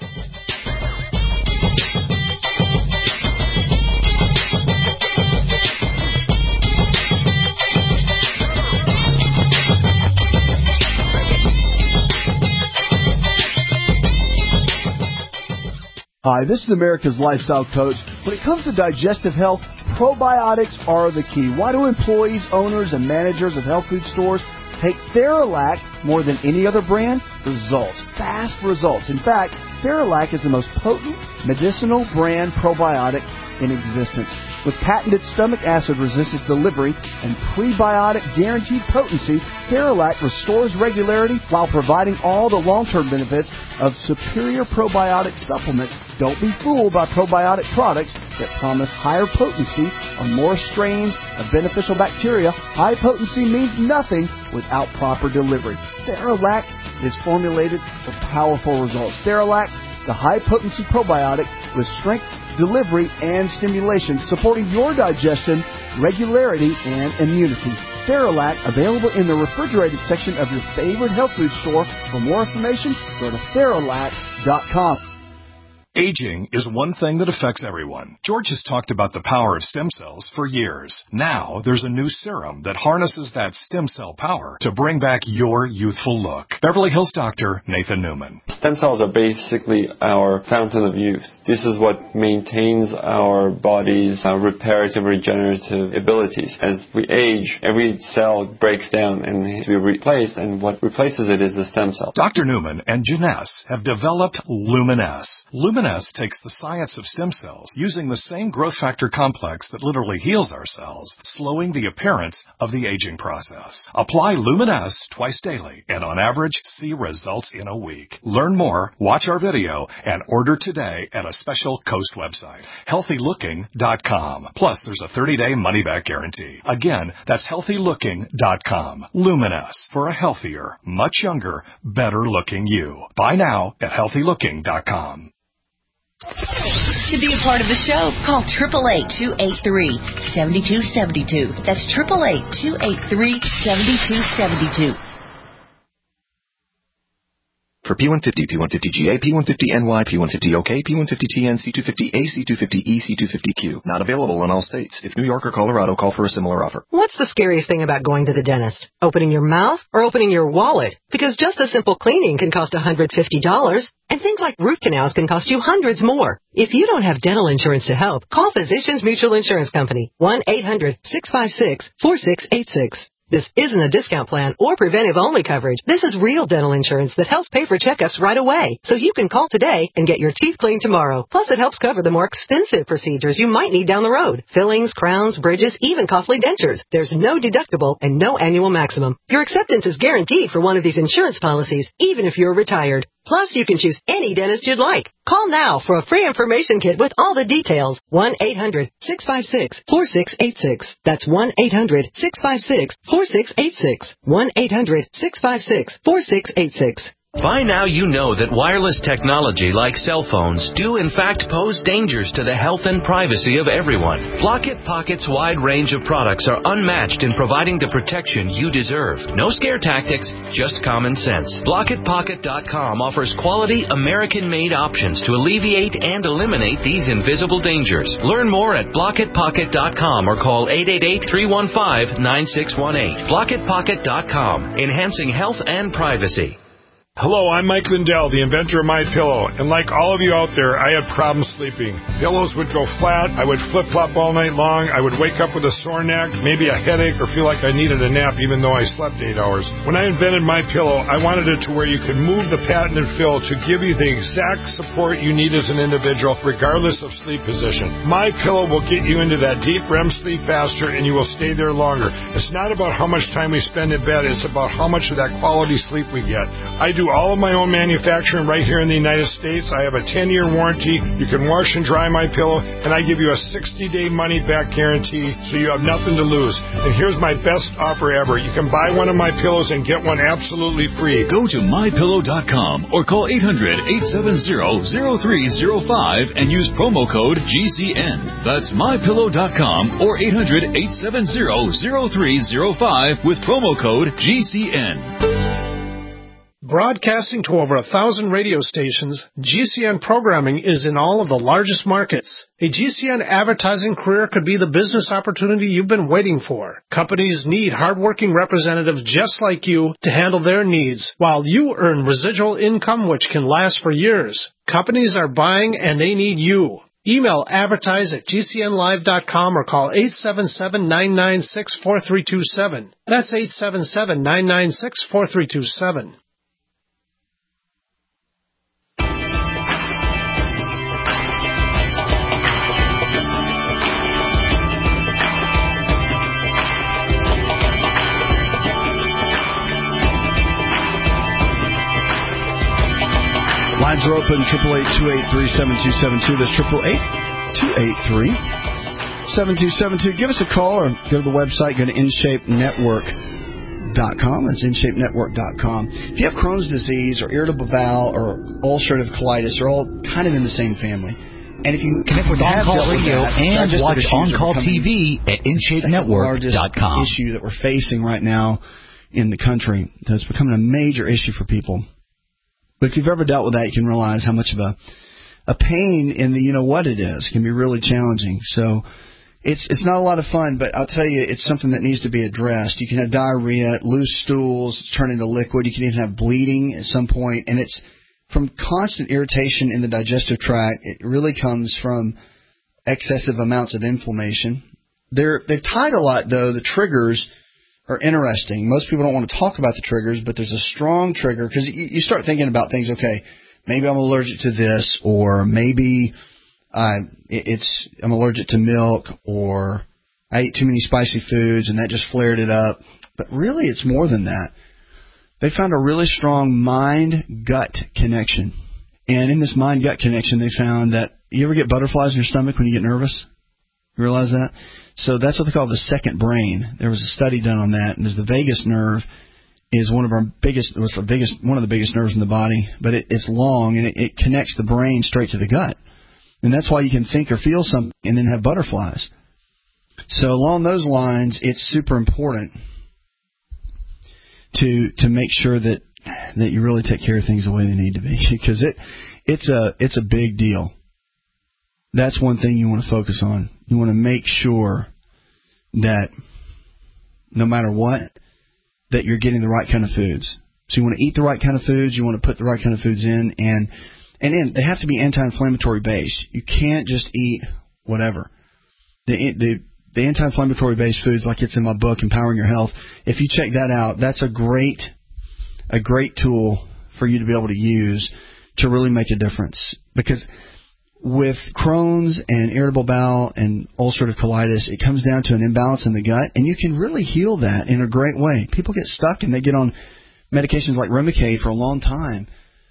Hi, this is America's Lifestyle Coach. When it comes to digestive health, probiotics are the key. Why do employees, owners, and managers of health food stores take Theralac more than any other brand? Results. Fast results. In fact, Theralac is the most potent medicinal brand probiotic in existence. With patented stomach acid resistance delivery and prebiotic guaranteed potency, Theralac restores regularity while providing all the long-term benefits of superior probiotic supplements. Don't be fooled by probiotic products that promise higher potency on more strains of beneficial bacteria. High potency means nothing without proper delivery. Theralac is formulated for powerful results. Theralac, the high-potency probiotic with strength, delivery, and stimulation, supporting your digestion, regularity, and immunity. Theralac, available in the refrigerated section of your favorite health food store. For more information, go to Theralac dot com. Aging is one thing that affects everyone. George has talked about the power of stem cells for years. Now, there's a new serum that harnesses that stem cell power to bring back your youthful look. Beverly Hills doctor Nathan Newman. Stem cells are basically our fountain of youth. This is what maintains our body's uh, reparative, regenerative abilities. As we age, every cell breaks down and needs to be replaced, and what replaces it is the stem cell. Doctor Newman and Janess have developed Luminesce. Luminesce takes the science of stem cells using the same growth factor complex that literally heals our cells, slowing the appearance of the aging process. Apply Luminesce twice daily and on average see results in a week. Learn more, watch our video, and order today at a special Coast website, healthy looking dot com. Plus, there's a thirty-day money-back guarantee. Again, that's healthy looking dot com. Luminesce, for a healthier, much younger, better-looking you. Buy now at healthy looking dot com. To be a part of the show, call eight eight eight, two eight three, seven two seven two. That's eight eight eight, two eight three, seven two seven two. For P one fifty, P one fifty G A, P one fifty N Y, P one fifty O K, P one fifty T N, C two fifty A, C two fifty E, C two fifty Q. Not available in all states. If New York or Colorado, call for a similar offer. What's the scariest thing about going to the dentist? Opening your mouth or opening your wallet? Because just a simple cleaning can cost one hundred fifty dollars, and things like root canals can cost you hundreds more. If you don't have dental insurance to help, call Physicians Mutual Insurance Company, one eight hundred, six five six, four six eight six. This isn't a discount plan or preventive-only coverage. This is real dental insurance that helps pay for checkups right away. So you can call today and get your teeth cleaned tomorrow. Plus, it helps cover the more expensive procedures you might need down the road. Fillings, crowns, bridges, even costly dentures. There's no deductible and no annual maximum. Your acceptance is guaranteed for one of these insurance policies, even if you're retired. Plus, you can choose any dentist you'd like. Call now for a free information kit with all the details. one eight hundred, six five six, four six eight six. That's one eight hundred, six five six, four six eight six. one eight hundred, six five six, four six eight six. By now you know that wireless technology like cell phones do in fact pose dangers to the health and privacy of everyone. Blockit Pocket's wide range of products are unmatched in providing the protection you deserve. No scare tactics, just common sense. Blockit Pocket dot com offers quality American-made options to alleviate and eliminate these invisible dangers. Learn more at Blockit Pocket dot com or call eight eight eight, three one five, nine six one eight. Blockit Pocket dot com, enhancing health and privacy. Hello, I'm Mike Lindell, the inventor of MyPillow, and like all of you out there, I had problems sleeping. Pillows would go flat, I would flip-flop all night long, I would wake up with a sore neck, maybe a headache, or feel like I needed a nap even though I slept eight hours. When I invented MyPillow, I wanted it to where you could move the patented fill to give you the exact support you need as an individual, regardless of sleep position. MyPillow will get you into that deep R E M sleep faster, and you will stay there longer. It's not about how much time we spend in bed, it's about how much of that quality sleep we get. I do do all of my own manufacturing right here in the United States. I have a ten-year warranty. You can wash and dry my pillow, and I give you a sixty-day money-back guarantee, so you have nothing to lose. And here's my best offer ever. You can buy one of my pillows and get one absolutely free. Go to my pillow dot com or call eight hundred, eight seven zero, zero three zero five and use promo code G C N. That's my pillow dot com or eight hundred, eight seven zero, zero three zero five with promo code G C N. Broadcasting to over a thousand radio stations, G C N programming is in all of the largest markets. A G C N advertising career could be the business opportunity you've been waiting for. Companies need hardworking representatives just like you to handle their needs, while you earn residual income which can last for years. Companies are buying and they need you. Email advertise at G C N live dot com or call eight seven seven, nine nine six, four three two seven. That's eight seven seven, nine nine six, four three two seven. Lines are open, triple eight, two eight three, seven two seven two. That's triple eight, two eight three, seven two seven two. Give us a call or go to the website, go to in shape network dot com. That's in shape network dot com. If you have Crohn's disease or irritable bowel or ulcerative colitis, they're all kind of in the same family. And if you connect with On Call Radio that, and watch On Call T V at in shape network dot com. Issue that we're facing right now in the country that's becoming a major issue for people. But if you've ever dealt with that, you can realize how much of a a pain in the you know what it is. It can be really challenging. So it's it's not a lot of fun, but I'll tell you, it's something that needs to be addressed. You can have diarrhea, loose stools, turn into liquid. You can even have bleeding at some point, and it's from constant irritation in the digestive tract. It really comes from excessive amounts of inflammation. They're they've tied a lot, though. The triggers are interesting. Most people don't want to talk about the triggers, but there's a strong trigger because you, you start thinking about things. Okay, maybe I'm allergic to this, or maybe uh, it, it's I'm allergic to milk, or I ate too many spicy foods and that just flared it up. But really, it's more than that. They found a really strong mind-gut connection, and in this mind-gut connection, they found that you ever get butterflies in your stomach when you get nervous? You realize that? So that's what they call the second brain. There was a study done on that, and there's the vagus nerve is one of our biggest, was the biggest, one of the biggest nerves in the body, but it, it's long and it, it connects the brain straight to the gut, and that's why you can think or feel something and then have butterflies. So along those lines, it's super important to to make sure that that you really take care of things the way they need to be, because it it's a it's a big deal. That's one thing you want to focus on. You want to make sure that no matter what, that you're getting the right kind of foods. So you want to eat the right kind of foods. You want to put the right kind of foods in, and and then they have to be anti-inflammatory based. You can't just eat whatever. The the the anti-inflammatory based foods, like it's in my book, Empowering Your Health. If you check that out, that's a great a great tool for you to be able to use to really make a difference. Because with Crohn's and irritable bowel and ulcerative colitis, it comes down to an imbalance in the gut, and you can really heal that in a great way. People get stuck and they get on medications like Remicade for a long time,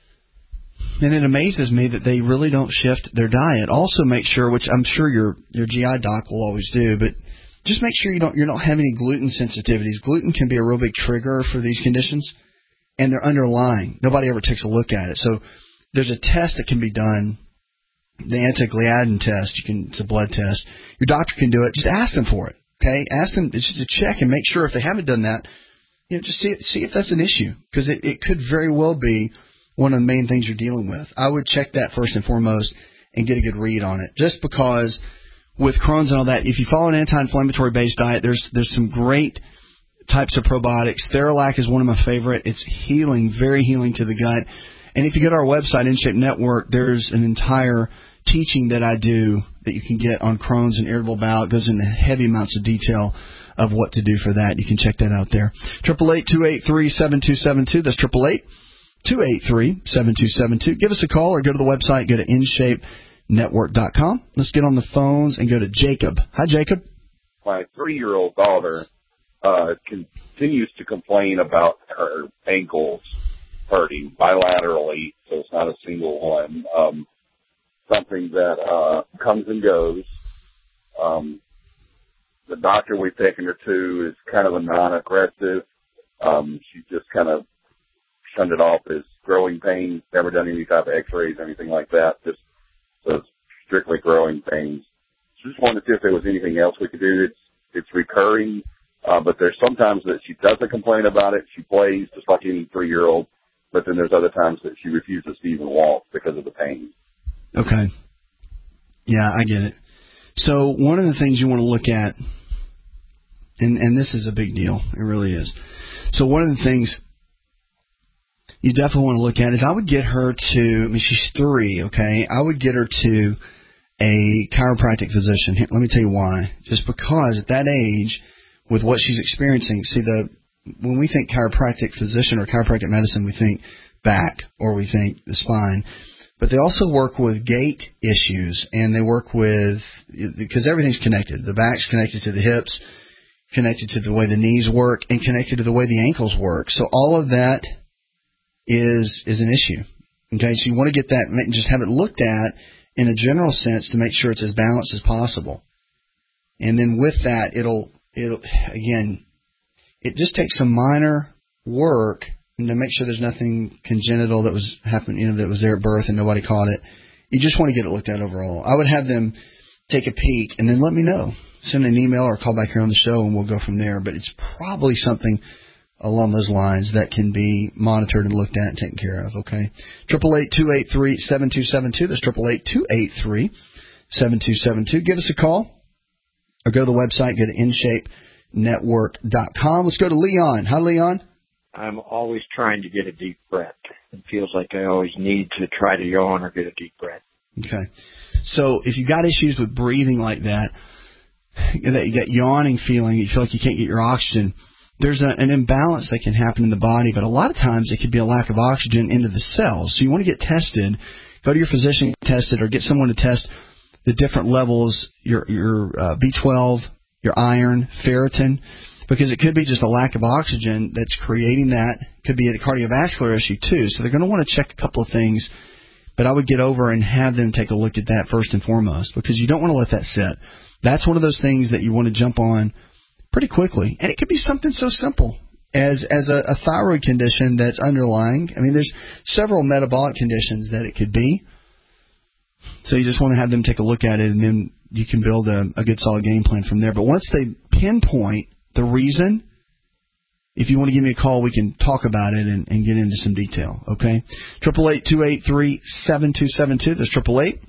and it amazes me that they really don't shift their diet. Also, make sure, which I'm sure your your G I doc will always do, but just make sure you don't you don't have any gluten sensitivities. Gluten can be a real big trigger for these conditions, and they're underlying. Nobody ever takes a look at it. So there's a test that can be done. The anti-gliadin test, you can, it's a blood test. Your doctor can do it. Just ask them for it, okay? Ask them, it's just a check, and make sure if they haven't done that, you know, just see see if that's an issue, because it, it could very well be one of the main things you're dealing with. I would check that first and foremost and get a good read on it. Just because with Crohn's and all that, if you follow an anti-inflammatory based diet, there's there's some great types of probiotics. Theralac is one of my favorite. It's healing, very healing to the gut. And if you go to our website, InShape Network, there's an entire teaching that I do that you can get on Crohn's and irritable bowel. It goes into heavy amounts of detail of what to do for that. You can check that out there. Triple eight two eight three seven two seven two. That's triple eight two eight three seven two seven two. Give us a call or go to the website. Go to in shape network dot com. Let's get on the phones and go to Jacob. Hi, Jacob. My three-year-old daughter uh, continues to complain about her ankles, hurting bilaterally, so it's not a single one. Um, something that uh, comes and goes. Um, the doctor we've taken her to is kind of a non-aggressive. Um, she just kind of shunned it off as growing pains, never done any type of x-rays or anything like that, just so it's strictly growing pains. Just wanted to see if there was anything else we could do. It's, it's recurring, uh, but there's sometimes that she doesn't complain about it. She plays just like any three-year-old, but then there's other times that she refuses to even walk because of the pain. Okay. Yeah, I get it. So one of the things you want to look at, and, and this is a big deal, it really is. So one of the things you definitely want to look at is I would get her to, I mean, she's three, okay? I would get her to a chiropractic physician. Here, let me tell you why. Just because at that age, with what she's experiencing, see, the when we think chiropractic physician or chiropractic medicine, we think back or we think the spine. But they also work with gait issues, and they work with, because everything's connected. The back's connected to the hips, connected to the way the knees work, and connected to the way the ankles work. So all of that is is an issue. Okay, so you want to get that, just have it looked at in a general sense to make sure it's as balanced as possible. And then with that, it'll, it'll again, it just takes some minor work and to make sure there's nothing congenital that was happening, you know, that was there at birth and nobody caught it. You just want to get it looked at overall. I would have them take a peek and then let me know. Send an email or call back here on the show and we'll go from there. But it's probably something along those lines that can be monitored and looked at and taken care of, okay? eight eight eight, two eight three, seven two seven two. That's eight eight eight, two eight three, seven two seven two. Give us a call or go to the website, go to in shape network dot com. Let's go to Leon. Hi, Leon. I'm always trying to get a deep breath. It feels like I always need to try to yawn or get a deep breath. Okay. So if you've got issues with breathing like that, that you get yawning feeling, you feel like you can't get your oxygen, there's a, an imbalance that can happen in the body, but a lot of times it could be a lack of oxygen into the cells. So you want to get tested, go to your physician, test it, or get someone to test the different levels, your, your uh, B twelve, your iron, ferritin, because it could be just a lack of oxygen that's creating that. Could be a cardiovascular issue too. So they're going to want to check a couple of things, but I would get over and have them take a look at that first and foremost, because you don't want to let that sit. That's one of those things that you want to jump on pretty quickly. And it could be something so simple as as a, a thyroid condition that's underlying. I mean, there's several metabolic conditions that it could be. So you just want to have them take a look at it, and then you can build a, a good solid game plan from there. But once they pinpoint the reason, if you want to give me a call, we can talk about it and, and get into some detail, okay? eight eight eight, two eight three, seven two seven two. That's eight eight eight,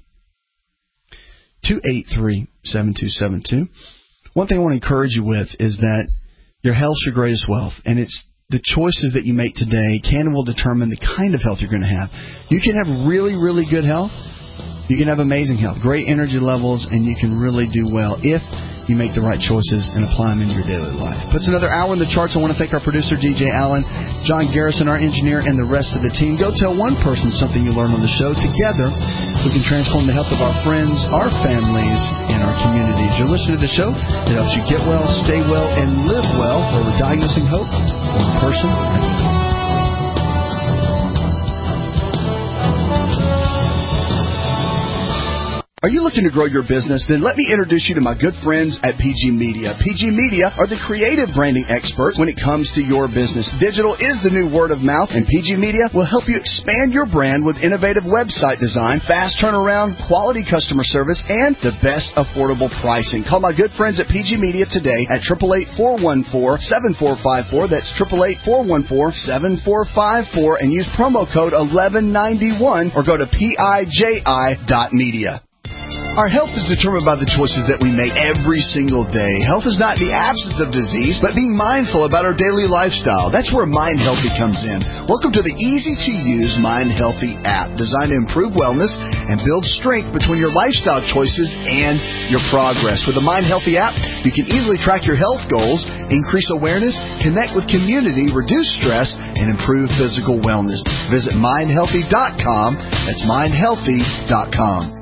two eight three, seven two seven two. One thing I want to encourage you with is that your health's your greatest wealth, and it's the choices that you make today can and will determine the kind of health you're going to have. You can have really, really good health. You can have amazing health, great energy levels, and you can really do well if you make the right choices and apply them in your daily life. Puts another hour in the charts. I want to thank our producer, D J Allen, John Garrison, our engineer, and the rest of the team. Go tell one person something you learned on the show. Together, we can transform the health of our friends, our families, and our communities. You're listening to the show that helps you get well, stay well, and live well, where we're diagnosing hope one person at a time. Are you looking to grow your business? Then let me introduce you to my good friends at P G Media. P G Media are the creative branding experts when it comes to your business. Digital is the new word of mouth, and P G Media will help you expand your brand with innovative website design, fast turnaround, quality customer service, and the best affordable pricing. Call my good friends at P G Media today at eight eight eight, four one four, seven four five four. That's eight eight eight, four one four, seven four five four, and use promo code eleven ninety-one or go to P I J I dot media. Our health is determined by the choices that we make every single day. Health is not the absence of disease, but being mindful about our daily lifestyle. That's where Mind Healthy comes in. Welcome to the easy-to-use Mind Healthy app, designed to improve wellness and build strength between your lifestyle choices and your progress. With the Mind Healthy app, you can easily track your health goals, increase awareness, connect with community, reduce stress, and improve physical wellness. Visit mind healthy dot com. That's mind healthy dot com.